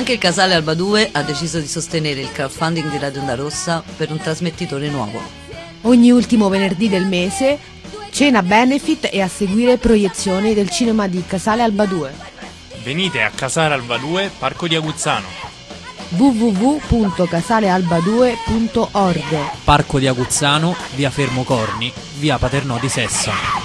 Anche il Casale Alba 2 ha deciso di sostenere il crowdfunding di Radio Onda Rossa per un trasmettitore nuovo. Ogni ultimo venerdì del mese, cena benefit e a seguire proiezioni del cinema di Casale Alba 2. Venite a Casale Alba 2, Parco di Aguzzano. www.casalealba2.org. Parco di Aguzzano, via Fermo Corni, via Paternò di Sessa.